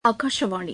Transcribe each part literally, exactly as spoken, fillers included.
ஆகாஷவாணி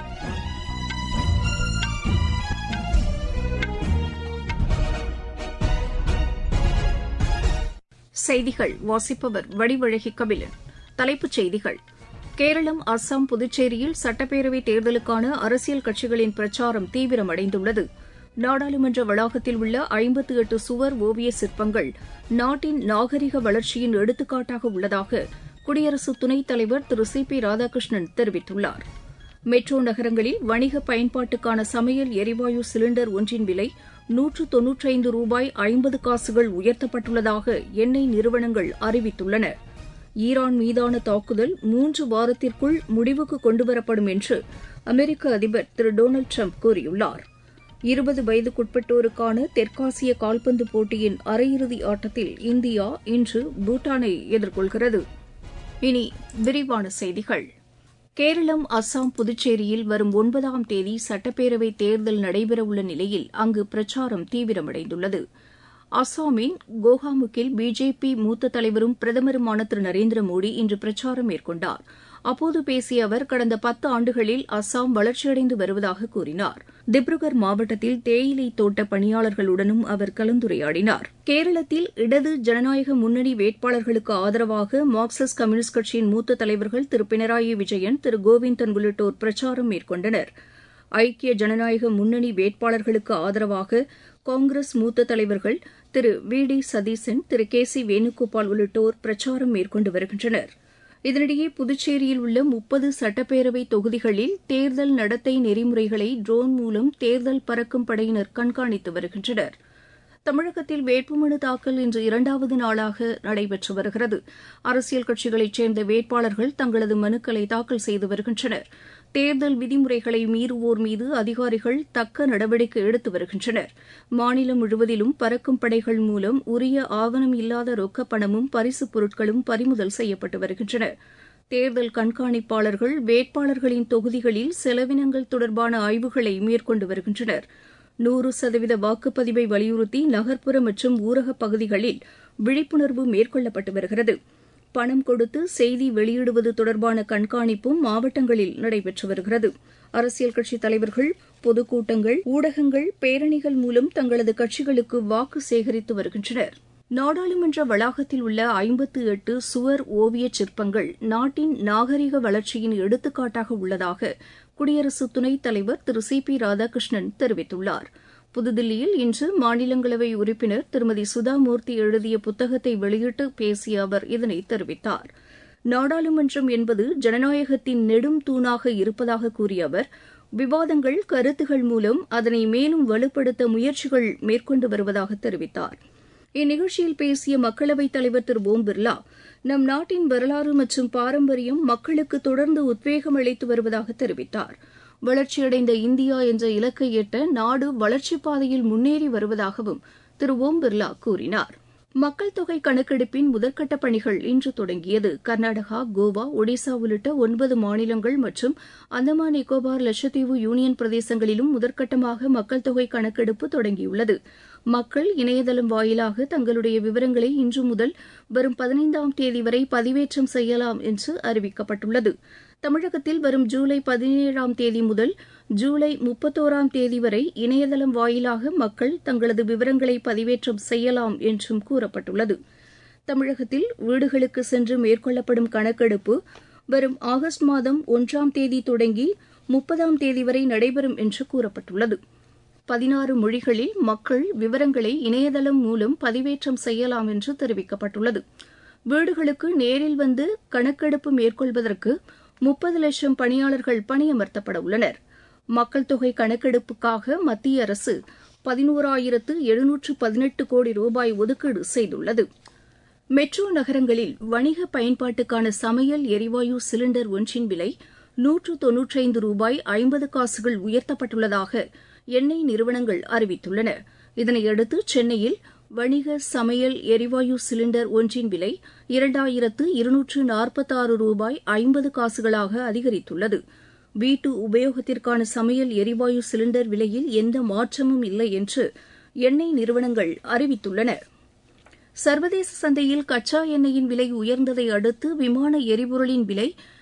செய்திகள் வாசிப்பவர் வடிவழகி கபிலன். தலைப்புச் செய்திகள்: கேரளம், அஸ்ஸாம், புதுச்சேரியில் சட்டப்பேரவைத் தேர்தலுக்கான அரசியல் கட்சிகளின் பிரச்சாரம் தீவிரமடைந்துள்ளது. நாடாளுமன்ற வளாகத்தில் உள்ள ஐம்பத்து எட்டு சுவர் ஓவிய சிற்பங்கள் நாட்டின் நாகரிக வளர்ச்சியின் எடுத்துக்காட்டாக உள்ளதாக குடியரசு துணைத் தலைவர் திரு சி பி ராதாகிருஷ்ணன் தெரிவித்துள்ளார். மெட்ரோ நகரங்களில் வணிக பயன்பாட்டுக்கான சமையல் எரிவாயு சிலிண்டர் ஒன்றின் விலை நூற்று தொன்னூற்றைந்து ரூபாய் ஐம்பது காசுகள் உயர்த்தப்பட்டுள்ளதாக எண்ணெய் நிறுவனங்கள் அறிவித்துள்ளன. ஈரான் மீதான தாக்குதல் மூன்று வாரத்திற்குள் முடிவுக்கு கொண்டுவரப்படும் என்று அமெரிக்க அதிபர் திரு டொனால்டு டிரம்ப் கூறியுள்ளார். இருபது வயதுக்குட்பட்டோருக்கான தெற்காசிய கால்பந்து போட்டியின் அரையிறுதி ஆட்டத்தில் இந்தியா இன்று பூட்டானை எதிர்கொள்கிறது. இனி விரிவான செய்திகள். கேரளம், அஸ்ஸாம், புதுச்சேரியில் வரும் ஒன்பதாம் தேதி சட்டப்பேரவைத் தேர்தல் நடைபெறவுள்ள நிலையில் அங்கு பிரச்சாரம் தீவிரமடைந்துள்ளது. அஸ்ஸாமின் கோஹாமுக்கில் பிஜேபி மூத்த தலைவரும் பிரதமருமான திரு நரேந்திர மோடி இன்று பிரச்சாரம் மேற்கொண்டார். அப்போது பேசிய அவர், கடந்த பத்து ஆண்டுகளில் அஸ்ஸாம் வளர்ச்சியடைந்து வருவதாக கூறினார். திப்ருகர் மாவட்டத்தில் தேயிலை தோட்ட பணியாளர்களுடனும் அவர் கலந்துரையாடினார். கேரளத்தில் இடது ஜனநாயக முன்னணி வேட்பாளர்களுக்கு ஆதரவாக மார்க்சிஸ்ட் கம்யூனிஸ்ட் கட்சியின் மூத்த தலைவர்கள் திரு பினராயி விஜயன், திரு கோவிந்தன் உள்ளிட்டோர் பிரச்சாரம் மேற்கொண்டனர். ஐக்கிய ஜனநாயக முன்னணி வேட்பாளர்களுக்கு ஆதரவாக காங்கிரஸ் மூத்த தலைவர்கள் Thiru V D Satheesan, Thiru K C Venugopal உள்ளிட்டோர் பிரச்சாரம் மேற்கொண்டு வருகின்றனர். இதனிடையே புதுச்சேரியில் உள்ள முப்பது சட்டப்பேரவை தொகுதிகளில் தேர்தல் நடத்தை நெறிமுறைகளை ட்ரோன் மூலம் தேர்தல் பறக்கும் படையினர் கண்காணித்து வருகின்றனர். தமிழகத்தில் வேட்புமனு தாக்கல் இன்று இரண்டாவது நாளாக நடைபெற்று வருகிறது. அரசியல் கட்சிகளைச் சேர்ந்த வேட்பாளர்கள் தங்களது மனுக்களை தாக்கல் செய்து வருகின்றனர். தேர்தல் விதிமுறைகளை மீறுவோர் மீது அதிகாரிகள் தக்க நடவடிக்கை எடுத்து வருகின்றனர். மாநிலம் முழுவதிலும் பறக்கும் படைகள் மூலம் உரிய ஆவணம் இல்லாத ரொக்கப் பணமும் பரிசுப் பொருட்களும் பறிமுதல் செய்யப்பட்டு வருகின்றன. தேர்தல் கண்காணிப்பாளர்கள் வேட்பாளர்களின் தொகுதிகளில் செலவினங்கள் தொடர்பான ஆய்வுகளை மேற்கொண்டு வருகின்றனர். நூறு சதவீத வாக்குப்பதிவை வலியுறுத்தி நகர்ப்புற மற்றும் ஊரகப் பகுதிகளில் விழிப்புணர்வு மேற்கொள்ளப்பட்டு வருகிறது. பணம் கொடுத்து செய்தி வெளியிடுவது தொடர்பான கண்காணிப்பும் மாவட்டங்களில் நடைபெற்று வருகிறது. அரசியல் கட்சித் தலைவர்கள் பொதுக்கூட்டங்கள், ஊடகங்கள், பேரணிகள் மூலம் தங்களது கட்சிகளுக்கு வாக்கு சேகரித்து வருகின்றனர். நாடாளுமன்ற வளாகத்தில் உள்ள ஐம்பத்து எட்டு சுவர் ஓவியச் சிற்பங்கள் நாட்டின் நாகரிக வளர்ச்சியின் எடுத்துக்காட்டாக உள்ளதாக குடியரசு துணைத் தலைவர் திரு சி பி ராதாகிருஷ்ணன் தெரிவித்துள்ளார். புதுதில்லியில் இன்று மாநிலங்களவை உறுப்பினர் திருமதி சுதாமூர்த்தி எழுதிய புத்தகத்தை வெளியிட்டு பேசிய அவர் இதனை தெரிவித்தார். நாடாளுமன்றம் என்பது ஜனநாயகத்தின் நெடும் தூணாக இருப்பதாக கூறிய அவர், விவாதங்கள், கருத்துகள் மூலம் அதனை மேலும் வலுப்படுத்த முயற்சிகள் மேற்கொண்டு வருவதாக தெரிவித்தார். இந்நிகழ்ச்சியில் பேசிய மக்களவைத் தலைவர் திரு ஓம் பிர்லா, நம் நாட்டின் வரலாறு மற்றும் பாரம்பரியம் மக்களுக்கு தொடர்ந்து உத்வேகம் அளித்து வருவதாக தெரிவித்தார். வளர்ச்சியடைந்த இந்தியா என்ற இலக்கை எட்ட நாடு வளர்ச்சிப் பாதையில் முன்னேறி வருவதாகவும் திரு ஓம் பிர்லா கூறினார். மக்கள் தொகை கணக்கெடுப்பின் முதற்கட்ட பணிகள் இன்று தொடங்கியது. கர்நாடகா, கோவா, ஒடிசா உள்ளிட்ட ஒன்பது மாநிலங்கள் மற்றும் அந்தமான் நிக்கோபார், லட்சத்தீவு யூனியன் பிரதேசங்களிலும் முதற்கட்டமாக மக்கள் தொகை கணக்கெடுப்பு தொடங்கியுள்ளது. மக்கள் இணையதளம் வாயிலாக தங்களுடைய விவரங்களை இன்று முதல் வரும் பதினைந்தாம் தேதி வரை பதிவேற்றம் செய்யலாம் என்று அறிவிக்கப்பட்டுள்ளது. தமிழகத்தில் வரும் ஜூலை பதினேழாம் தேதி முதல் ஜூலை முப்பத்தோராம் தேதி வரை இணையதளம் வாயிலாக மக்கள் தங்களது விவரங்களை பதிவேற்றம் செய்யலாம் என்றும் கூறப்பட்டுள்ளது. தமிழகத்தில் வீடுகளுக்கு சென்று மேற்கொள்ளப்படும் கணக்கெடுப்பு வரும் ஆகஸ்ட் மாதம் ஒன்றாம் தேதி தொடங்கி முப்பதாம் தேதி வரை நடைபெறும் என்று கூறப்பட்டுள்ளது. பதினாறு மொழிகளில் மக்கள் விவரங்களை இணையதளம் மூலம் பதிவேற்றம் செய்யலாம் என்று தெரிவிக்கப்பட்டுள்ளது. வீடுகளுக்கு நேரில் வந்து கணக்கெடுப்பு மேற்கொள்வதற்கு முப்பது லட்சம் பணியாளர்கள் பணியமர்த்தப்பட உள்ளனர். மக்கள் தொகை கணக்கெடுப்புக்காக மத்திய அரசு பதினோராயிரத்து எழுநூற்று பதினெட்டு கோடி ரூபாய் ஒதுக்கீடு செய்துள்ளது. மெட்ரோ நகரங்களில் வணிக பயன்பாட்டுக்கான சமையல் எரிவாயு சிலிண்டர் ஒன்றின் விலை நூற்று தொன்னூற்றைந்து ரூபாய் ஐம்பது காசுகள் உயர்த்தப்பட்டுள்ளதாக எண்ணெய் நிறுவனங்கள் அறிவித்துள்ளன. இதனையடுத்து சென்னையில் வணிக சமையல் எரிவாயு சிலிண்டர் ஒன்றின் விலை இரண்டாயிரத்து இருநூற்று நாற்பத்தாறு ரூபாய் ஐம்பது காசுகளாக அதிகரித்துள்ளது. வீட்டு உபயோகத்திற்கான சமையல் எரிவாயு சிலிண்டர் விலையில் எந்த மாற்றமும் இல்லை என்று எண்ணெய் நிறுவனங்கள் அறிவித்துள்ளன. சர்வதேச சந்தையில் கச்சா எண்ணெயின் விலை உயர்ந்ததை அடுத்து விமான எரிபொருளின் விலை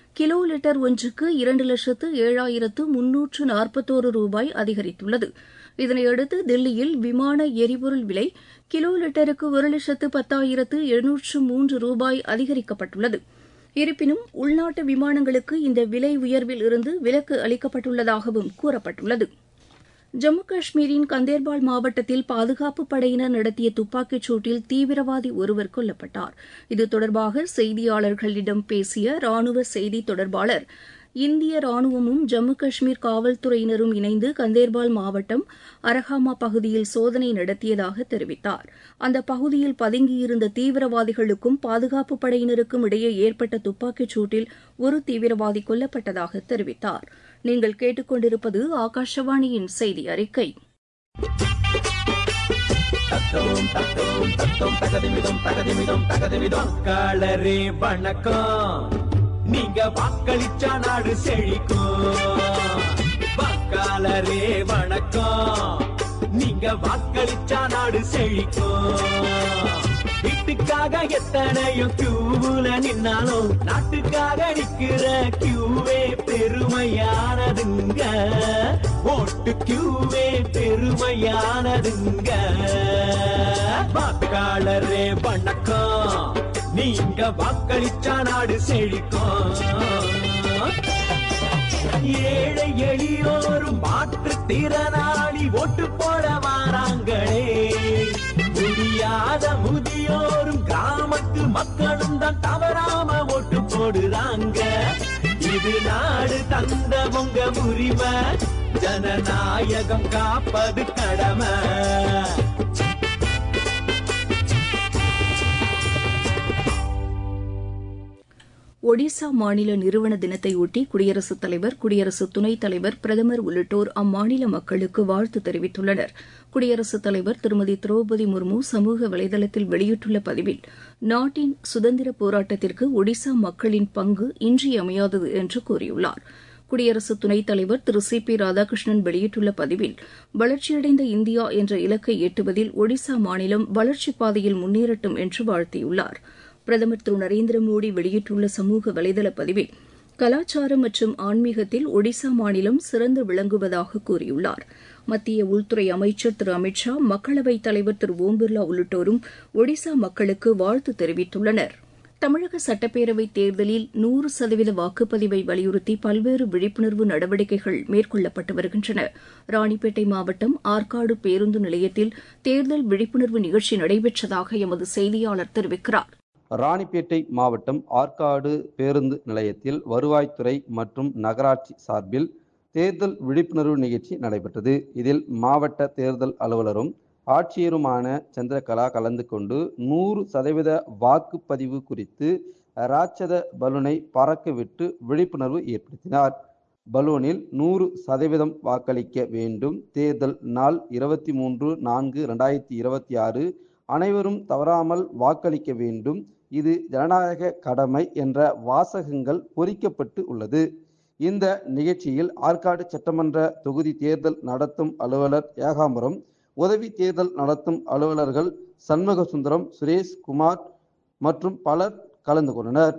கிலோ லிட்டர் ஒன்றுக்கு இரண்டு லட்சத்து ஏழாயிரத்து முன்னூற்று நாற்பத்தோரு ரூபாய் அதிகரித்துள்ளது. இதனையடுத்து தில்லியில் விமான எரிபொருள் விலை கிலோ லிட்டருக்கு ஒரு லட்சத்து பத்தாயிரத்து எழுநூற்று மூன்று ரூபாய் அதிகரிக்கப்பட்டுள்ளது. இருப்பினும் உள்நாட்டு விமானங்களுக்கு இந்த விலை உயர்வில் இருந்து விலக்கு அளிக்கப்பட்டுள்ளதாகவும் கூறப்பட்டுள்ளது. ஜம்மு காஷ்மீரின் கந்தேர்பால் மாவட்டத்தில் பாதுகாப்புப் படையினர் நடத்திய துப்பாக்கிச் சூட்டில் தீவிரவாதி ஒருவர் கொல்லப்பட்டார். இது தொடர்பாக செய்தியாளர்களிடம் பேசிய ராணுவ செய்தித் தொடர்பாளர், இந்திய ராணுவமும் ஜம்மு காஷ்மீர் காவல்துறையினரும் இணைந்து கந்தேர்பால் மாவட்டம் அரஹாமா பகுதியில் சோதனை நடத்தியதாக தெரிவித்தார். அந்த பகுதியில் பதுங்கியிருந்த தீவிரவாதிகளுக்கும் பாதுகாப்புப் படையினருக்கும் இடையே ஏற்பட்ட துப்பாக்கிச் சூட்டில் ஒரு தீவிரவாதி கொல்லப்பட்டதாக தெரிவித்தார். நீங்கள் கேட்டுக்கொண்டிருப்பது ஆகாஷவாணியின் செய்தி அறிக்கை. நீங்க வாக்களிச்சா நாடு செழிக்கும். வாக்காளரே வணக்கம், நீங்க வாக்களிச்சா நாடு செழிக்கும். வீட்டுக்காக எத்தனையோ கியூல நின்னாலும் நாட்டுக்காக நிக்கிற கியூவே பெருமையானதுங்க. ஓட்டு கியூவே பெருமையானதுங்க. வாக்காளரே வணக்கம், நீங்க வாக்களிச்சா நாடு செழிக்கும். ஏழை எளியோரும் மாற்றுத்திறனாளி ஓட்டு போட வாராங்களே. முடியாத முதியோரும் கிராமத்து மக்களும் தான் தவறாம ஓட்டு போடுறாங்க. இது நாடு தந்த உங்க உரிமை, ஜனநாயகம் காப்பது கடமை. ஒடிசா மாநில நிறுவன தினத்தையொட்டி குடியரசுத் தலைவர், குடியரசு துணைத் தலைவர், பிரதமர் உள்ளிட்டோர் அம்மாநில மக்களுக்கு வாழ்த்து தெரிவித்துள்ளனர். குடியரசுத் தலைவர் திருமதி திரௌபதி முர்மு சமூக வலைதளத்தில் வெளியிட்டுள்ள பதிவில், நாட்டின் சுதந்திர போராட்டத்திற்கு ஒடிசா மக்களின் பங்கு இன்றியமையாதது என்று கூறியுள்ளார். குடியரசு துணைத் தலைவர் திரு சி பி ராதாகிருஷ்ணன் வெளியிட்டுள்ள பதிவில், வளர்ச்சியடைந்த இந்தியா என்ற இலக்கை எட்டுவதில் ஒடிசா மாநிலம் வளர்ச்சிப் பாதையில் முன்னேறட்டும் என்று வாழ்த்தியுள்ளார். பிரதமர் திரு நரேந்திர மோடி வெளியிட்டுள்ள சமூக வலைதள பதிவில், கலாச்சாரம் மற்றும் ஆன்மீகத்தில் ஒடிசா மாநிலம் சிறந்து விளங்குவதாக கூறியுள்ளார். மத்திய உள்துறை அமைச்சர் திரு அமித் ஷா, மக்களவைத் தலைவர் திரு ஓம் பிர்லா உள்ளிட்டோரும் ஒடிசா மக்களுக்கு வாழ்த்து தெரிவித்துள்ளனர். தமிழக சட்டப்பேரவைத் தேர்தலில் நூறு சதவீத வாக்குப்பதிவை வலியுறுத்தி பல்வேறு விழிப்புணர்வு நடவடிக்கைகள் மேற்கொள்ளப்பட்டு வருகின்றன. ராணிப்பேட்டை மாவட்டம் ஆற்காடு பேருந்து நிலையத்தில் தேர்தல் விழிப்புணர்வு நிகழ்ச்சி நடைபெற்றதாக எமது செய்தியாளர் தெரிவிக்கிறார். ராணிப்பேட்டை மாவட்டம் ஆற்காடு பேருந்து நிலையத்தில் வருவாய்த்துறை மற்றும் நகராட்சி சார்பில் தேர்தல் விழிப்புணர்வு நிகழ்ச்சி நடைபெற்றது. இதில் மாவட்ட தேர்தல் அலுவலரும் ஆட்சியருமான சந்திரகலா கலந்து கொண்டு நூறு சதவீத வாக்குப்பதிவு குறித்து ராட்சத பலூனை பறக்கவிட்டு விழிப்புணர்வு ஏற்படுத்தினார். பலூனில் நூறு சதவீதம் வாக்களிக்க வேண்டும், தேர்தல் நாள் இருபத்தி மூன்று நான்கு இரண்டாயிரத்தி இருபத்தி ஆறு அனைவரும் தவறாமல் வாக்களிக்க வேண்டும், இது ஜனநாயக கடமை என்ற வாசகங்கள் பொறிக்கப்பட்டு உள்ளது. இந்த நிகழ்ச்சியில் ஆற்காடு சட்டமன்ற தொகுதி தேர்தல் நடத்தும் அலுவலர் ஏகாம்பரம், உதவி தேர்தல் நடத்தும் அலுவலர்கள் சண்முக சுந்தரம், சுரேஷ் குமார் மற்றும் பலர் கலந்து கொண்டனர்.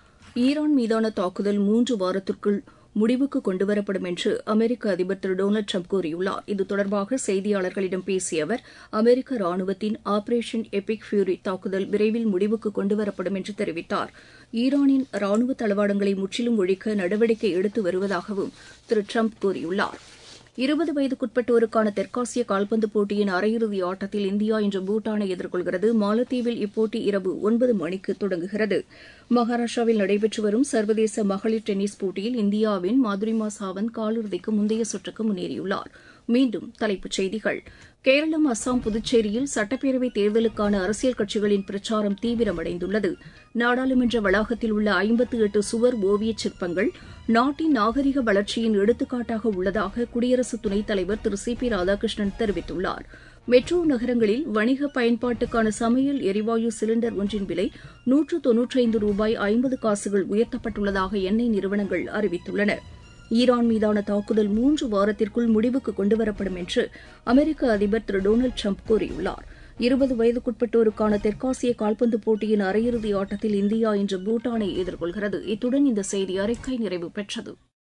ஈரான் மீதான தாக்குதல் மூன்று வாரத்திற்குள் முடிவுக்கு கொண்டுவரப்படும் என்று அமெரிக்க அதிபர் திரு டொனால்டு ட்ரம்ப் கூறியுள்ளார். இது தொடர்பாக செய்தியாளர்களிடம் பேசிய அவர், அமெரிக்க ராணுவத்தின் ஆபரேஷன் எபிக் ஃபியூரி தாக்குதல் விரைவில் முடிவுக்கு கொண்டுவரப்படும் என்று தெரிவித்தார். ஈரானின் ராணுவ தளவாடங்களை முற்றிலும் ஒழிக்க நடவடிக்கை எடுத்து வருவதாகவும் திரு ட்ரம்ப் கூறியுள்ளார். இருபது வயதுக்குட்பட்டோருக்கான தெற்காசிய கால்பந்து போட்டியின் அரையிறுதி ஆட்டத்தில் இந்தியா இன்று பூட்டானை எதிர்கொள்கிறது. மாலத்தீவில் இப்போட்டி இரவு ஒன்பது மணிக்கு தொடங்குகிறது. மகாராஷ்டிராவில் நடைபெற்று வரும் சர்வதேச மகளிர் டென்னிஸ் போட்டியில் இந்தியாவின் மாதுரிமா சாவந்த் காலிறுதிக்கு முந்தைய சுற்றுக்கு முன்னேறியுள்ளார். மீண்டும் தலைப்புச் செய்திகள். கேரளம், அஸ்ஸாம், புதுச்சேரியில் சட்டப்பேரவைத் தேர்தலுக்கான அரசியல் கட்சிகளின் பிரச்சாரம் தீவிரமடைந்துள்ளது. நாடாளுமன்ற வளாகத்தில் உள்ள ஐம்பத்து எட்டு சுவர் ஓவியச் சிற்பங்கள் நாட்டின் நாகரிக வளர்ச்சியின் எடுத்துக்காட்டாக உள்ளதாக குடியரசு துணைத் தலைவர் திரு சி பி ராதாகிருஷ்ணன் தெரிவித்துள்ளார். மெட்ரோ நகரங்களில் வணிக பயன்பாட்டுக்கான சமையல் எரிவாயு சிலிண்டர் ஒன்றின் விலை நூற்று தொன்னூற்றைந்து ரூபாய் ஐம்பது காசுகள் உயர்த்தப்பட்டுள்ளதாக எண்ணெய் நிறுவனங்கள் அறிவித்துள்ளன. ஈரான் மீதான தாக்குதல் மூன்று வாரத்திற்குள் முடிவுக்கு கொண்டுவரப்படும் என்று அமெரிக்க அதிபர் திரு டொனால்டு ட்ரம்ப் கூறியுள்ளார். இருபது வயதுக்குட்பட்டோருக்கான தெற்காசிய கால்பந்து போட்டியின் அரையிறுதி ஆட்டத்தில் இந்தியா இன்று பூட்டானை எதிர்கொள்கிறது. இத்துடன் இந்த செய்தி அறிக்கை நிறைவு பெற்றது.